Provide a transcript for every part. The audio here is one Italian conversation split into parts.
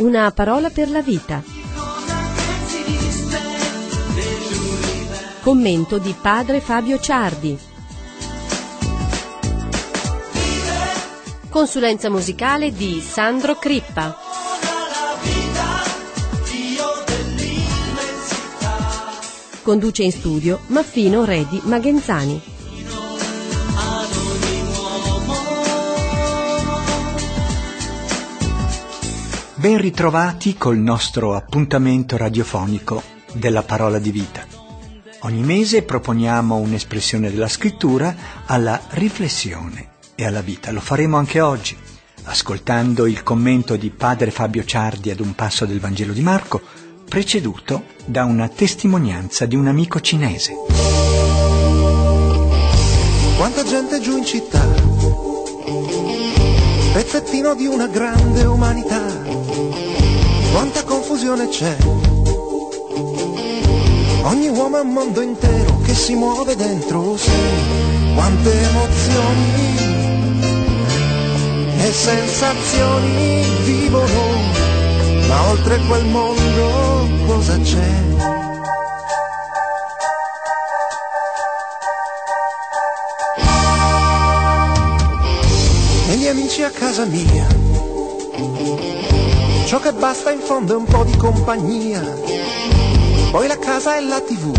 Una parola per la vita. Commento di padre Fabio Ciardi. Consulenza musicale di Sandro Crippa. Conduce in studio Maffino Redi Magenzani. Ben ritrovati col nostro appuntamento radiofonico della parola di vita. Ogni mese proponiamo un'espressione della scrittura alla riflessione e alla vita. Lo faremo anche oggi, ascoltando il commento di padre Fabio Ciardi ad un passo del Vangelo di Marco, preceduto da una testimonianza di un amico cinese. Quanta gente giù in città, pezzettino di una grande umanità, quanta confusione c'è, ogni uomo è un mondo intero che si muove dentro sé, quante emozioni e sensazioni vivono, ma oltre quel mondo cosa c'è? E gli amici a casa mia, ciò che basta in fondo è un po' di compagnia, poi la casa e la TV,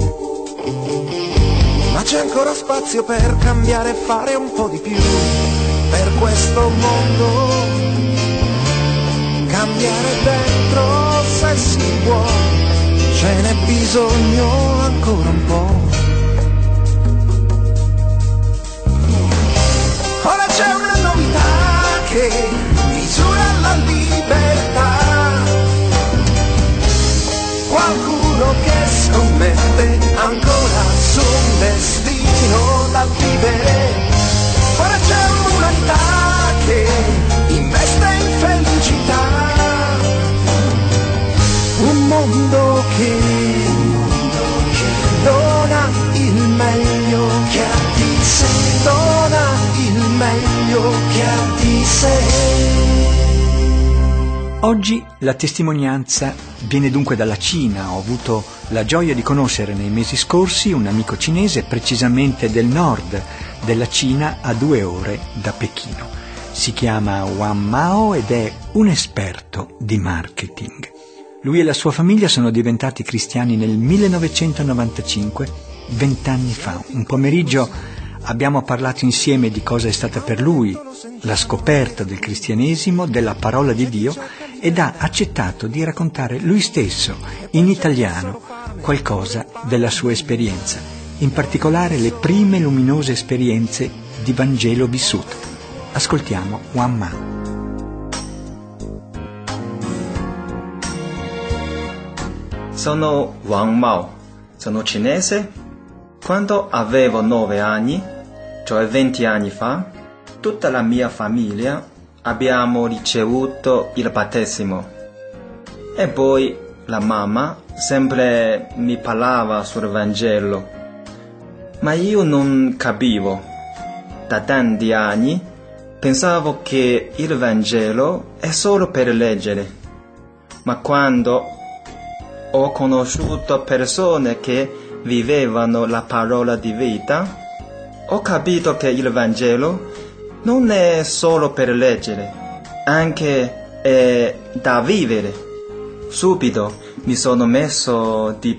ma c'è ancora spazio per cambiare e fare un po' di più per questo mondo. Cambiare dentro se si può, ce n'è bisogno ancora un po'. Ora c'è una novità che misura la libertà, qualcuno che scommette ancora su un destino da vivere. Ora c'è un'umanità che investe in felicità, un mondo che dona il meglio che ha di sé, dona il meglio che ha di sé. Oggi la testimonianza viene dunque dalla Cina. Ho avuto la gioia di conoscere nei mesi scorsi un amico cinese, precisamente del nord della Cina, a 2 ore da Pechino. Si chiama Wang Mao ed è un esperto di marketing. Lui e la sua famiglia sono diventati cristiani nel 1995, 20 anni fa. Un pomeriggio abbiamo parlato insieme di cosa è stata per lui la scoperta del cristianesimo, della parola di Dio, ed ha accettato di raccontare lui stesso, in italiano, qualcosa della sua esperienza, in particolare le prime luminose esperienze di Vangelo vissuto. Ascoltiamo Wang Mao. Sono Wang Mao, sono cinese. Quando avevo 9 anni, cioè 20 anni fa, tutta la mia famiglia abbiamo ricevuto il battesimo. E poi la mamma sempre mi parlava sul Vangelo, ma io non capivo. Da tanti anni pensavo che il Vangelo è solo per leggere, ma quando ho conosciuto persone che vivevano la parola di vita, ho capito che il Vangelo non è solo per leggere, anche è da vivere. Subito mi sono messo di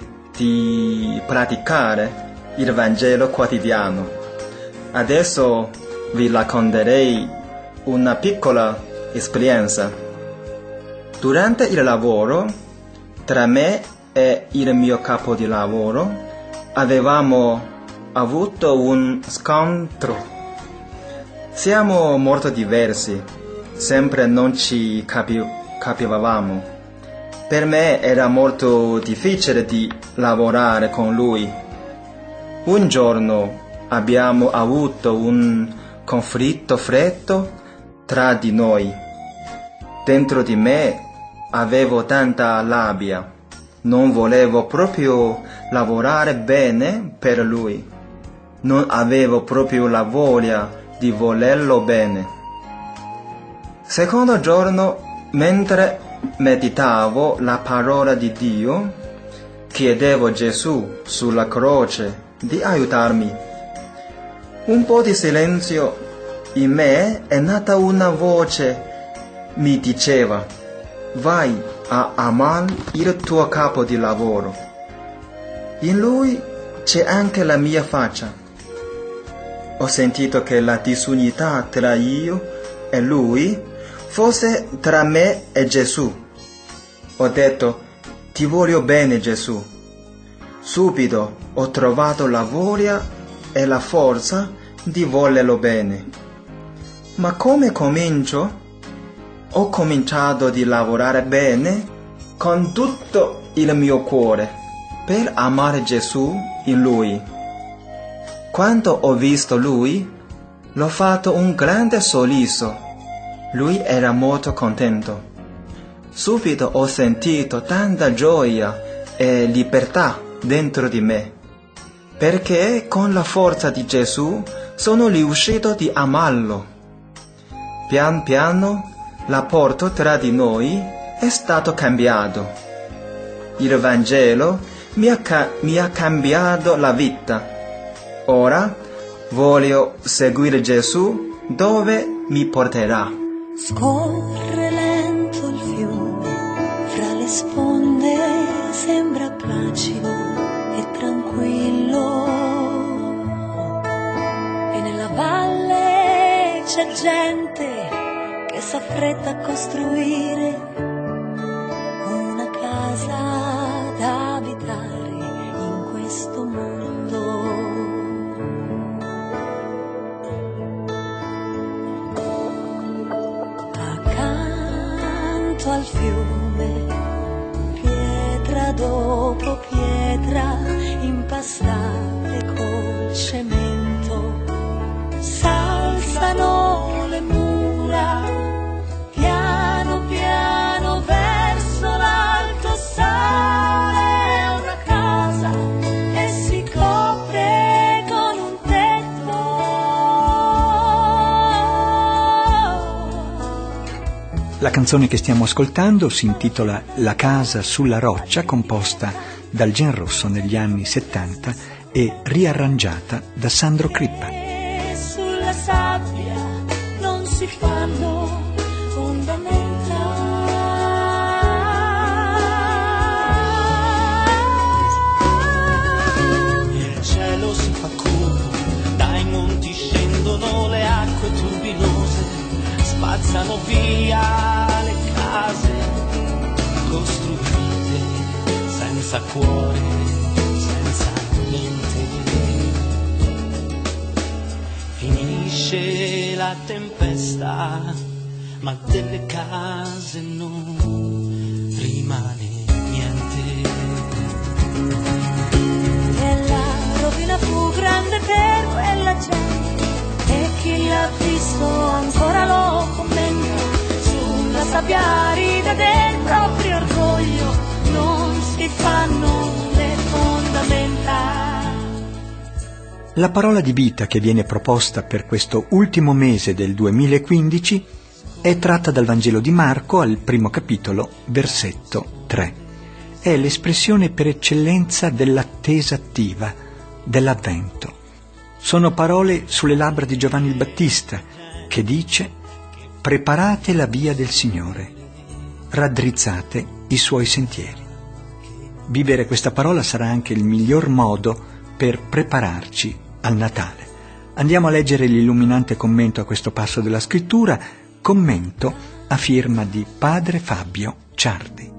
praticare il Vangelo quotidiano. Adesso vi racconterei una piccola esperienza. Durante il lavoro, tra me e il mio capo di lavoro, avevamo avuto un scontro. Siamo molto diversi, sempre non ci capivamo. Per me era molto difficile di lavorare con lui. Un giorno abbiamo avuto un conflitto freddo tra di noi. Dentro di me avevo tanta rabbia. Non volevo proprio lavorare bene per lui. Non avevo proprio la voglia di volerlo bene. Secondo giorno Mentre meditavo la parola di Dio, chiedevo a Gesù sulla croce di aiutarmi. Un po' di silenzio in me è nata una voce, mi diceva: vai a amare il tuo capo di lavoro. In lui c'è anche la mia faccia. Ho sentito che la disunità tra io e lui fosse tra me e Gesù. Ho detto: ti voglio bene, Gesù. Subito ho trovato la voglia e la forza di volerlo bene. Ma come comincio? Ho cominciato a lavorare bene con tutto il mio cuore per amare Gesù in lui. Quando ho visto lui, l'ho fatto un grande sorriso. Lui era molto contento. Subito ho sentito tanta gioia e libertà dentro di me, perché con la forza di Gesù sono riuscito ad amarlo. Pian piano il rapporto tra di noi è stato cambiato. Il Vangelo mi ha cambiato la vita. Ora voglio seguire Gesù dove mi porterà. Scorre lento il fiume, fra le sponde sembra placido e tranquillo. E nella valle c'è gente che s'affretta a costruire una casa da abitare in questo mondo. Accanto al fiume, pietra dopo pietra, impastate col cemento, s'alzano le mura, piano piano verso l'alto sale una casa e si copre con un tetto. La canzone che stiamo ascoltando si intitola La casa sulla roccia, composta dal Genrosso negli anni 70 e riarrangiata da Sandro Crippa. E sulla sabbia non si fanno fondamenta. Il cielo si fa cupo, dai monti scendono le acque turbinose, spazzano via le case costruite senza cuore, senza niente. Finisce la tempesta, ma delle case non rimane niente. E la rovina fu grande per quella gente, e chi l'ha visto ancora lo commenta. Sulla sabbia arida del proprio orgoglio non si fanno le fondamenta. La parola di vita che viene proposta per questo ultimo mese del 2015 è tratta dal Vangelo di Marco al primo capitolo, versetto 3. È l'espressione per eccellenza dell'attesa attiva, dell'avvento. Sono parole sulle labbra di Giovanni il Battista, che dice: preparate la via del Signore, raddrizzate i suoi sentieri. Vivere questa parola sarà anche il miglior modo per prepararci al Natale. Andiamo a leggere l'illuminante commento a questo passo della scrittura, commento a firma di Padre Fabio Ciardi.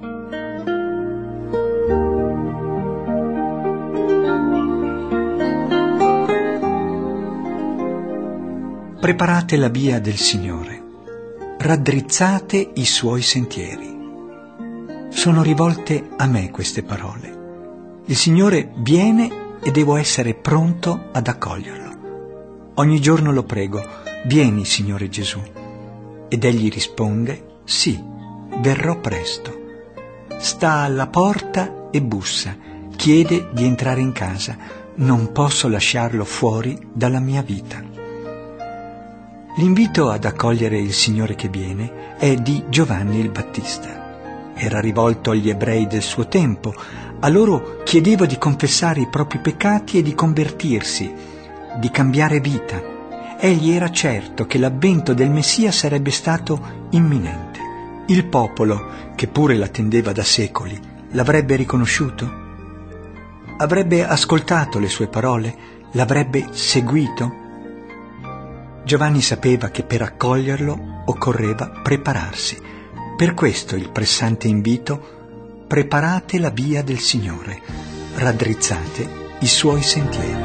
Preparate la via del Signore, raddrizzate i suoi sentieri. Sono rivolte a me queste parole. Il Signore viene e devo essere pronto ad accoglierlo. Ogni giorno lo prego: vieni, Signore Gesù. Ed egli risponde: sì, verrò presto. Sta alla porta e bussa, chiede di entrare in casa. Non posso lasciarlo fuori dalla mia vita. L'invito ad accogliere il Signore che viene è di Giovanni il Battista. Era rivolto agli ebrei del suo tempo. A loro chiedeva di confessare i propri peccati e di convertirsi, di cambiare vita. Egli era certo che l'avvento del Messia sarebbe stato imminente. Il popolo, che pure l'attendeva da secoli, l'avrebbe riconosciuto? Avrebbe ascoltato le sue parole? L'avrebbe seguito? Giovanni sapeva che per accoglierlo occorreva prepararsi. Per questo il pressante invito: preparate la via del Signore, raddrizzate i suoi sentieri.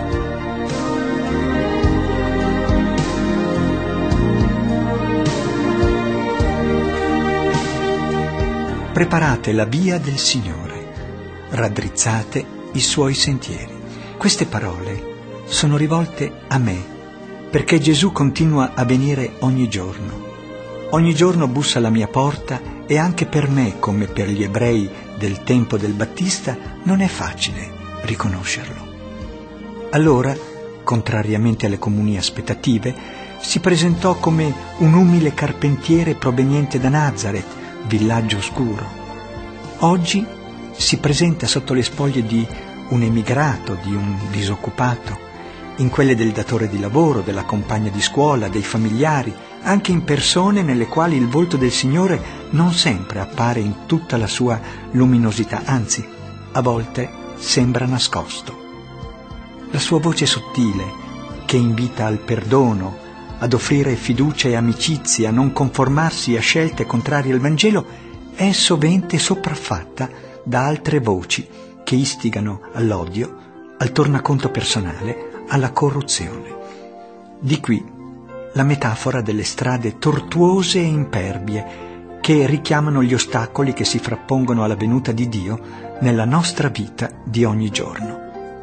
Preparate la via del Signore, raddrizzate i suoi sentieri. Queste parole sono rivolte a me, perché Gesù continua a venire ogni giorno. Ogni giorno bussa alla mia porta e anche per me, come per gli ebrei del tempo del Battista, non è facile riconoscerlo. Allora, contrariamente alle comuni aspettative, si presentò come un umile carpentiere proveniente da Nazareth, villaggio oscuro. Oggi si presenta sotto le spoglie di un emigrato, di un disoccupato, in quelle del datore di lavoro, della compagna di scuola, dei familiari, anche in persone nelle quali il volto del Signore non sempre appare in tutta la sua luminosità, anzi, a volte sembra nascosto. La sua voce sottile, che invita al perdono, ad offrire fiducia e amicizia, a non conformarsi a scelte contrarie al Vangelo, è sovente sopraffatta da altre voci che istigano all'odio, al tornaconto personale, alla corruzione. Di qui la metafora delle strade tortuose e impervie che richiamano gli ostacoli che si frappongono alla venuta di Dio nella nostra vita di ogni giorno.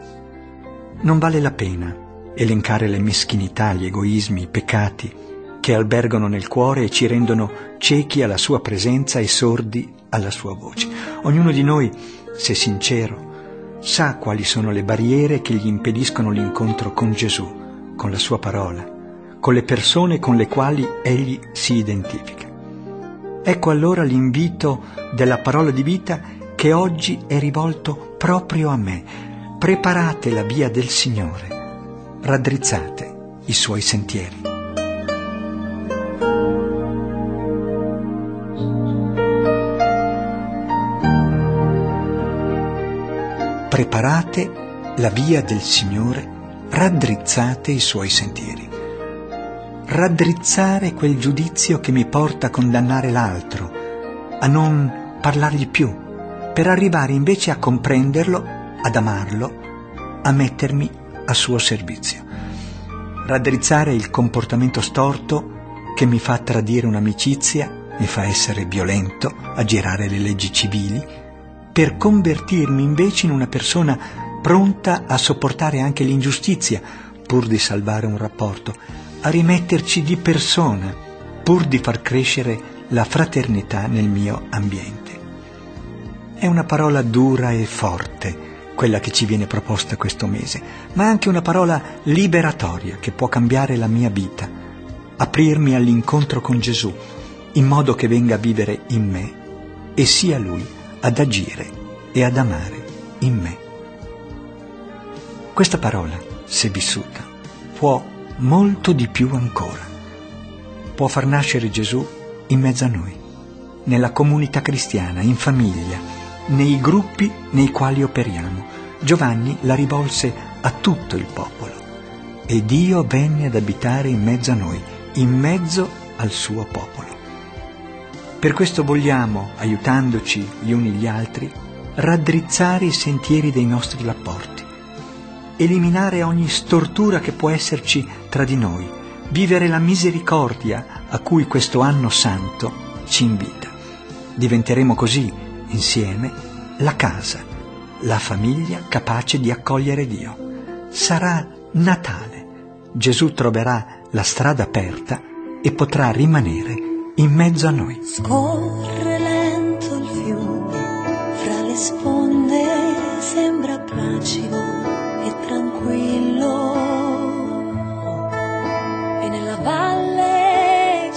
Non vale la pena elencare le meschinità, gli egoismi, i peccati che albergano nel cuore e ci rendono ciechi alla sua presenza e sordi alla sua voce. Ognuno di noi, se sincero, sa quali sono le barriere che gli impediscono l'incontro con Gesù, con la sua parola, con le persone con le quali egli si identifica. Ecco allora l'invito della parola di vita che oggi è rivolto proprio a me. Preparate la via del Signore, raddrizzate i suoi sentieri. Preparate la via del Signore, raddrizzate i suoi sentieri. Raddrizzare quel giudizio che mi porta a condannare l'altro, a non parlargli più, per arrivare invece a comprenderlo, ad amarlo, a mettermi a suo servizio. Raddrizzare il comportamento storto che mi fa tradire un'amicizia, mi fa essere violento, aggirare le leggi civili, per convertirmi invece in una persona pronta a sopportare anche l'ingiustizia, pur di salvare un rapporto, a rimetterci di persona, pur di far crescere la fraternità nel mio ambiente. È una parola dura e forte, quella che ci viene proposta questo mese, ma anche una parola liberatoria che può cambiare la mia vita, aprirmi all'incontro con Gesù, in modo che venga a vivere in me e sia Lui ad agire e ad amare in me. Questa parola, se vissuta, può molto di più ancora. Può far nascere Gesù in mezzo a noi, nella comunità cristiana, in famiglia, nei gruppi nei quali operiamo. Giovanni la rivolse a tutto il popolo e Dio venne ad abitare in mezzo a noi, in mezzo al suo popolo. Per questo vogliamo, aiutandoci gli uni gli altri, raddrizzare i sentieri dei nostri rapporti, eliminare ogni stortura che può esserci tra di noi, vivere la misericordia a cui questo anno santo ci invita. Diventeremo così, insieme, la casa, la famiglia capace di accogliere Dio. Sarà Natale. Gesù troverà la strada aperta e potrà rimanere in mezzo a noi. Scorre lento il fiume, fra le sponde sembra placido e tranquillo, e nella valle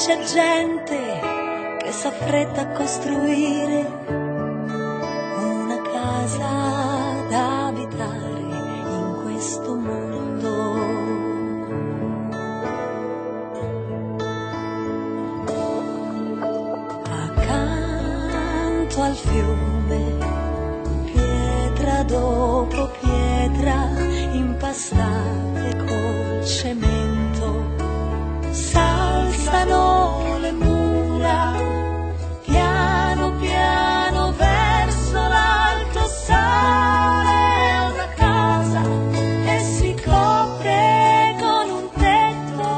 c'è gente che s'affretta a costruire una casa da abitare in questo mondo. Accanto al fiume, pietra dopo pietra, impastate col cemento, s'alzano le mura, piano piano verso l'alto sale una casa e si copre con un tetto.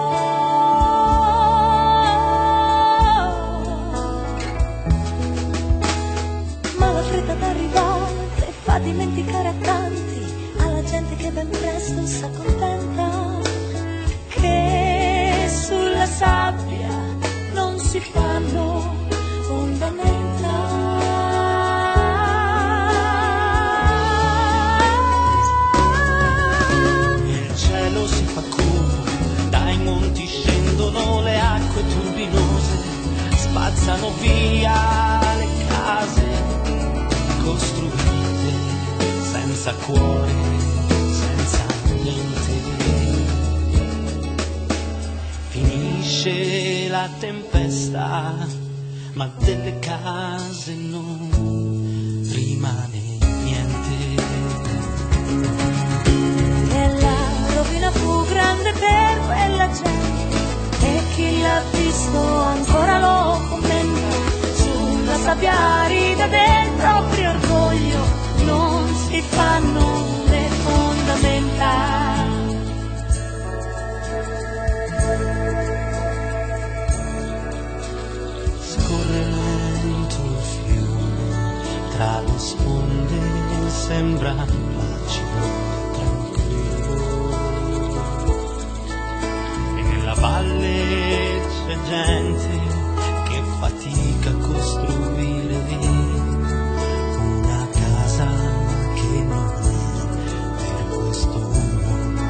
Ma la fretta d'arrivare fa dimenticare a tanti, alla gente che ben presto s'accontenta che sulla sabbia non si fanno fondamenta. Il cielo si fa cupo, dai monti scendono le acque turbinose, spazzano via le case costruite senza cuore, senza niente. Finisce la tempesta, ma delle case non rimane niente. E la rovina fu grande per quella gente, e chi l'ha visto ancora lo commenta. Sulla sabbia arida del proprio orgoglio non si fanno le fondamenta. Scorre lento il fiume tra le sponde, sembra placido, tranquillo. E nella valle c'è gente che fatica a costruire una casa che non è per questo mondo.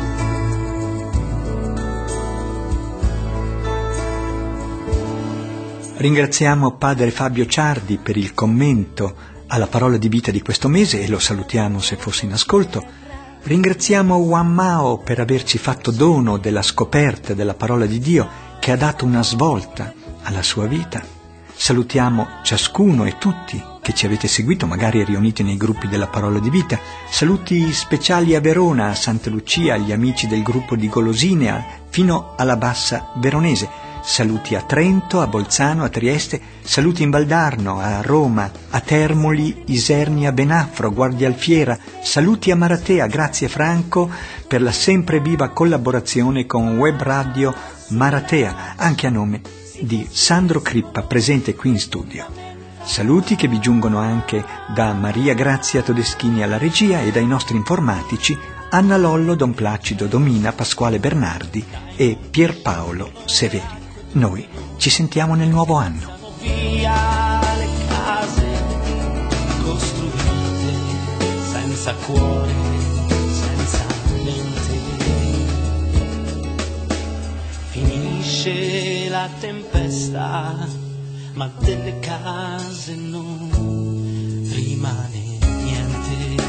Ringraziamo padre Fabio Ciardi per il commento alla parola di vita di questo mese e lo salutiamo se fosse in ascolto. Ringraziamo Wan Mao per averci fatto dono della scoperta della parola di Dio che ha dato una svolta alla sua vita. Salutiamo ciascuno e tutti che ci avete seguito, magari riuniti nei gruppi della parola di vita. Saluti speciali a Verona, a Santa Lucia, agli amici del gruppo di Golosinea, fino alla Bassa Veronese. Saluti a Trento, a Bolzano, a Trieste, saluti in Valdarno, a Roma, a Termoli, Isernia, Benafro, Guardia Alfiera, saluti a Maratea, grazie Franco per la sempre viva collaborazione con Web Radio Maratea, anche a nome di Sandro Crippa, presente qui in studio. Saluti che vi giungono anche da Maria Grazia Todeschini alla regia e dai nostri informatici Anna Lollo, Don Placido Domina, Pasquale Bernardi e Pierpaolo Severi. Noi ci sentiamo nel nuovo anno. Via le case costruite senza cuore, senza niente. Finisce la tempesta, ma delle case non rimane niente.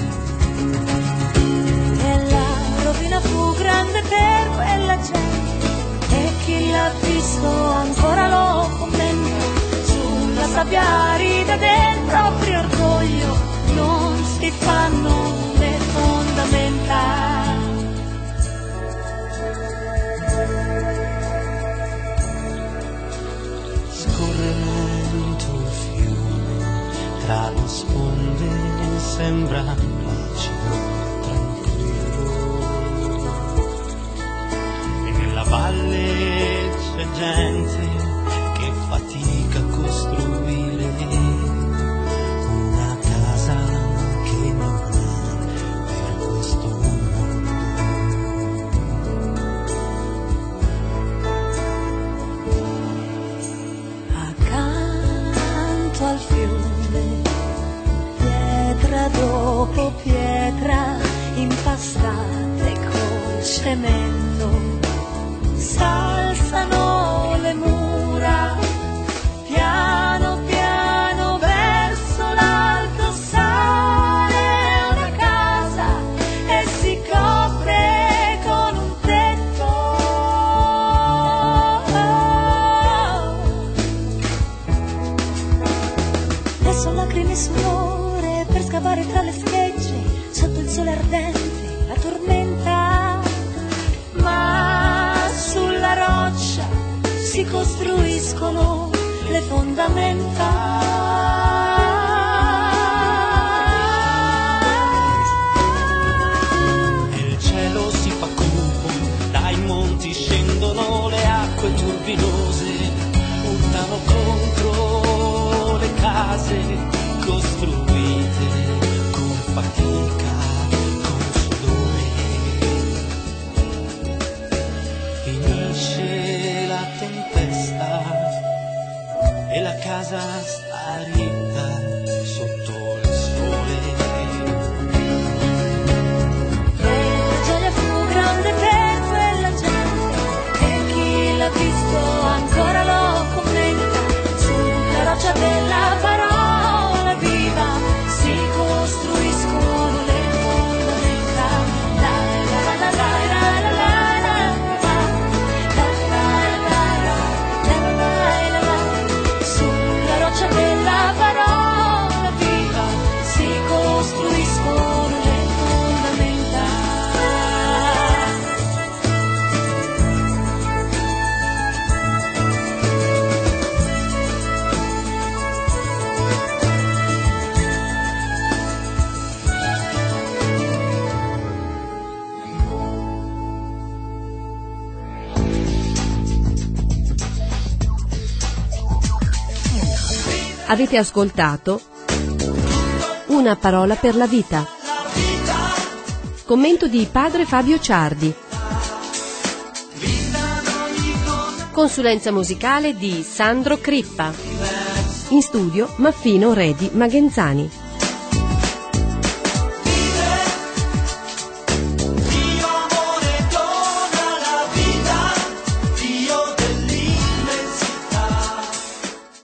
E la rovina fu grande per quella gente, e chi l'ha visto ancora lo commenta. Sulla sabbia arida del proprio orgoglio non si fanno le fondamenta. Scorre lento il fiume tra le sponde, sembra placido, tranquillo. E nella valle c'è gente che fatica a costruire una casa che non è per questo mondo. Accanto al fiume, pietra dopo pietra, impastate col cemento, s'alzano le mura. Verso lacrime sonore per scavare tra le schegge, sotto il sole ardente, la tormenta. Ma sulla roccia si costruiscono le fondamenta. Scendono le acque turbinose, urtano contro le case costruite con fatica, con sudore. Finisce la tempesta e la casa sta ritta sotto il sole. La gioia fu grande per quella gente, l'ha visto ancora lo commenta. Sulla roccia della parola viva si costruiscono le fondamenta. La la la la la la la la la la. Sulla roccia della parola viva si costruiscono le fondamenta. Avete ascoltato Una parola per la vita. Commento di padre Fabio Ciardi. Consulenza musicale di Sandro Crippa. In studio Maffino Redi Magenzani.